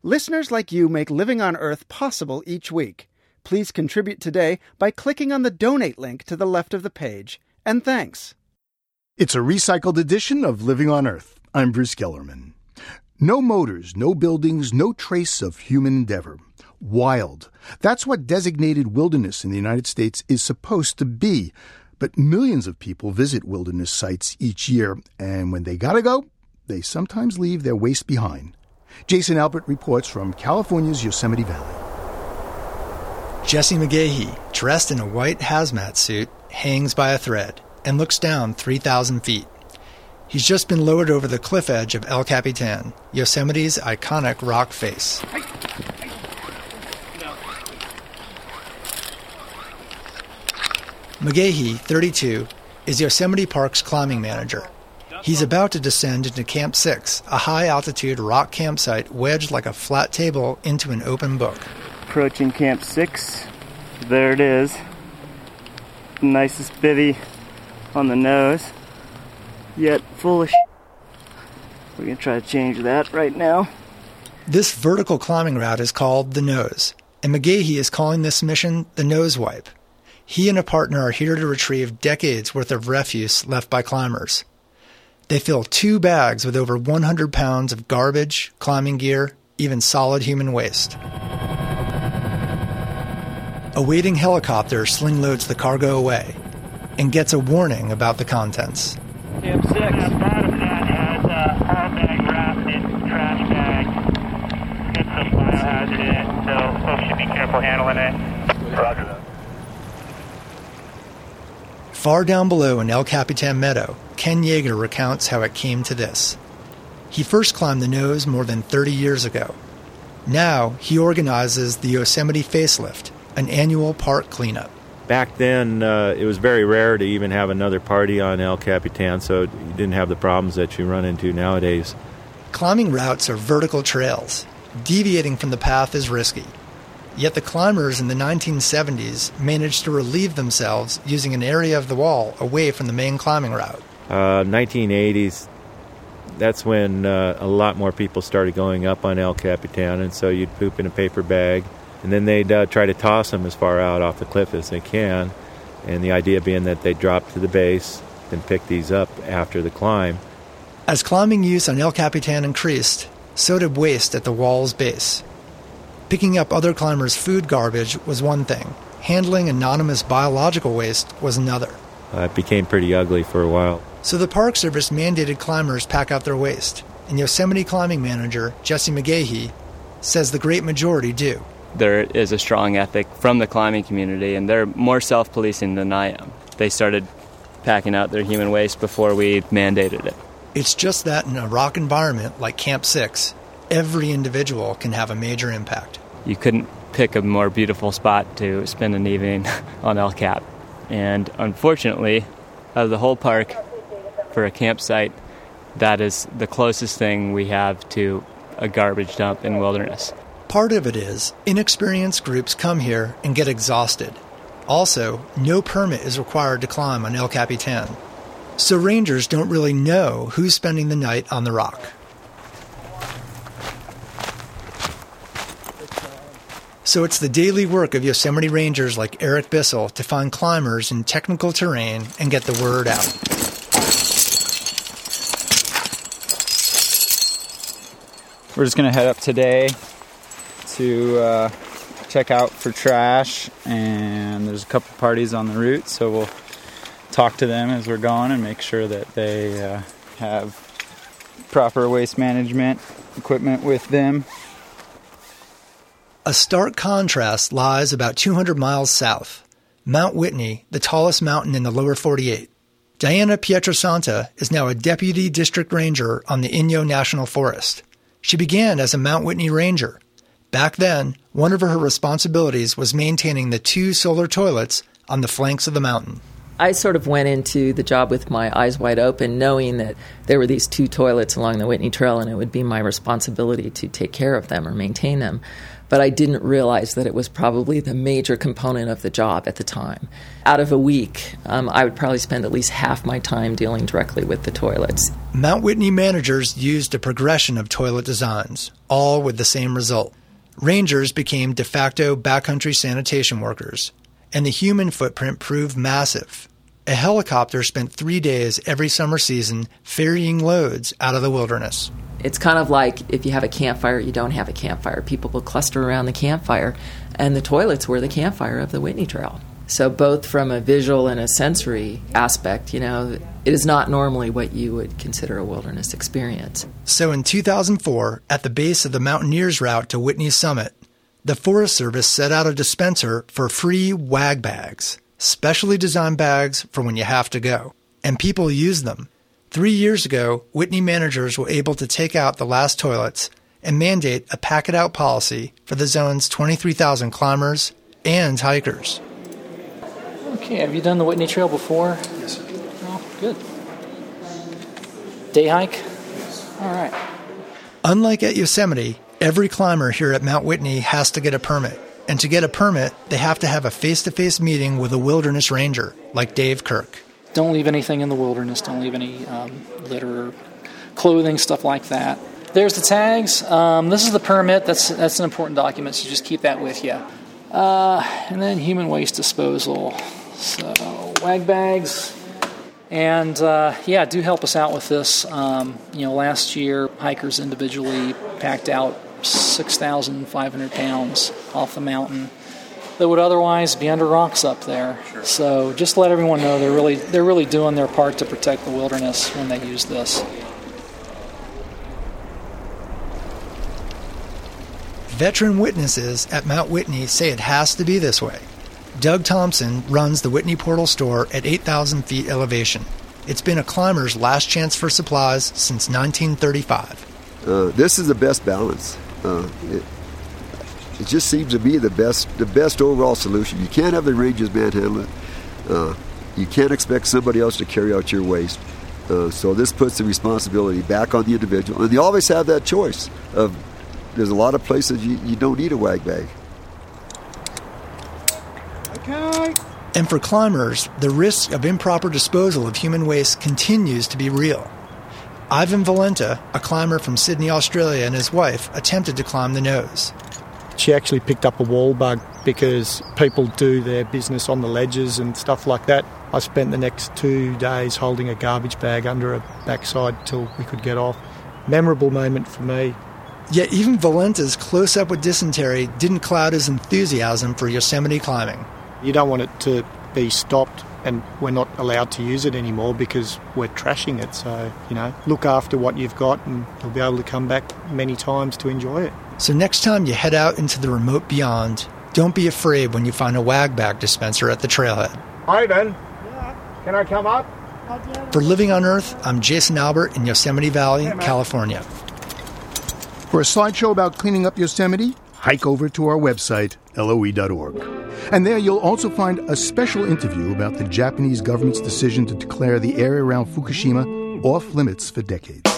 Listeners like you make Living on Earth possible each week. Please contribute today by clicking on the donate link to the left of the page. And thanks. It's a recycled edition of Living on Earth. I'm Bruce Gellerman. No motors, no buildings, no trace of human endeavor. Wild. That's what designated wilderness in the United States is supposed to be. But millions of people visit wilderness sites each year, and when they gotta go, they sometimes leave their waste behind. Jason Albert reports from California's Yosemite Valley. Jesse McGahee, dressed in a white hazmat suit, hangs by a thread and looks down 3,000 feet. He's just been lowered over the cliff edge of El Capitan, Yosemite's iconic rock face. McGahee, 32, is Yosemite Park's climbing manager. He's about to descend into Camp 6, a high-altitude rock campsite wedged like a flat table into an open book. Approaching Camp 6. There it is. Nicest bivvy on the nose, yet full of We're going to try to change that right now. This vertical climbing route is called the Nose, and McGahee is calling this mission the Nose Wipe. He and a partner are here to retrieve decades' worth of refuse left by climbers. They fill 2 bags with over 100 pounds of garbage, climbing gear, even solid human waste. A waiting helicopter sling loads the cargo away and gets a warning about the contents. Camp 6. Bottom hat has a haul bag wrapped in trash bag. Get some biohazard in it, so folks should be careful handling it. Roger that. Far down below in El Capitan Meadow, Ken Yeager recounts how it came to this. He first climbed the Nose more than 30 years ago. Now he organizes the Yosemite Facelift, an annual park cleanup. Back then, it was very rare to even have another party on El Capitan, so you didn't have the problems that you run into nowadays. Climbing routes are vertical trails. Deviating from the path is risky. Yet the climbers in the 1970s managed to relieve themselves using an area of the wall away from the main climbing route. 1980s, that's when a lot more people started going up on El Capitan, and so you'd poop in a paper bag, and then they'd try to toss them as far out off the cliff as they can, and the idea being that they'd drop to the base and pick these up after the climb. As climbing use on El Capitan increased, so did waste at the wall's base. Picking up other climbers' food garbage was one thing. Handling anonymous biological waste was another. It became pretty ugly for a while. So the Park Service mandated climbers pack out their waste, and Yosemite climbing manager Jesse McGahee says the great majority do. There is a strong ethic from the climbing community, and they're more self-policing than I am. They started packing out their human waste before we mandated it. It's just that in a rock environment like Camp 6, every individual can have a major impact. You couldn't pick a more beautiful spot to spend an evening on El Cap. And unfortunately, out of the whole park, for a campsite, that is the closest thing we have to a garbage dump in wilderness. Part of it is inexperienced groups come here and get exhausted. Also, no permit is required to climb on El Capitan. So rangers don't really know who's spending the night on the rock. So it's the daily work of Yosemite Rangers like Eric Bissell to find climbers in technical terrain and get the word out. We're just going to head up today to check out for trash, and there's a couple parties on the route, so we'll talk to them as we're going and make sure that they have proper waste management equipment with them. A stark contrast lies about 200 miles south. Mount Whitney, the tallest mountain in the lower 48. Diana Pietrasanta is now a deputy district ranger on the Inyo National Forest. She began as a Mount Whitney ranger. Back then, one of her responsibilities was maintaining the 2 solar toilets on the flanks of the mountain. I sort of went into the job with my eyes wide open, knowing that there were these 2 toilets along the Whitney Trail and it would be my responsibility to take care of them or maintain them. But I didn't realize that it was probably the major component of the job at the time. Out of a week, I would probably spend at least half my time dealing directly with the toilets. Mount Whitney managers used a progression of toilet designs, all with the same result. Rangers became de facto backcountry sanitation workers, and the human footprint proved massive. A helicopter spent 3 days every summer season ferrying loads out of the wilderness. It's kind of like if you have a campfire, you don't have a campfire. People will cluster around the campfire, and the toilets were the campfire of the Whitney Trail. So both from a visual and a sensory aspect, it is not normally what you would consider a wilderness experience. So in 2004, at the base of the Mountaineers route to Whitney's summit, the Forest Service set out a dispenser for free WAG bags, specially designed bags for when you have to go. And people use them. 3 years ago, Whitney managers were able to take out the last toilets and mandate a pack-it-out policy for the zone's 23,000 climbers and hikers. Okay, have you done the Whitney Trail before? Yes, sir. Oh, good. Day hike? All right. Unlike at Yosemite, every climber here at Mount Whitney has to get a permit. And to get a permit, they have to have a face-to-face meeting with a wilderness ranger, like Dave Kirk. Don't leave anything in the wilderness. Don't leave any litter, clothing, stuff like that. There's the tags. This is the permit. That's an important document, so just keep that with you. And then human waste disposal. So WAG bags. And, do help us out with this. Last year, hikers individually packed out 6,500 pounds off the mountain that would otherwise be under rocks up there. Sure. So just let everyone know they're really doing their part to protect the wilderness when they use this. Veteran witnesses at Mount Whitney say it has to be this way. Doug Thompson runs the Whitney Portal store at 8,000 feet elevation. It's been a climber's last chance for supplies since 1935. This is the best balance. It just seems to be the best overall solution. You can't have the rangers manhandle it. You can't expect somebody else to carry out your waste. So this puts the responsibility back on the individual. And you always have that choice of, there's a lot of places you don't need a WAG bag. Okay. And for climbers, the risk of improper disposal of human waste continues to be real. Ivan Valenta, a climber from Sydney, Australia, and his wife attempted to climb the nose. She actually picked up a wall bug because people do their business on the ledges and stuff like that. I spent the next 2 days holding a garbage bag under a backside till we could get off. Memorable moment for me. Yet even Valenta's close-up with dysentery didn't cloud his enthusiasm for Yosemite climbing. You don't want it to be stopped, and we're not allowed to use it anymore because we're trashing it. So, look after what you've got and you'll be able to come back many times to enjoy it. So next time you head out into the remote beyond, don't be afraid when you find a WAG bag dispenser at the trailhead. Ivan, can I come up? For Living on Earth, I'm Jason Albert in Yosemite Valley, California. For a slideshow about cleaning up Yosemite, hike over to our website, LOE.org. And there you'll also find a special interview about the Japanese government's decision to declare the area around Fukushima off limits for decades.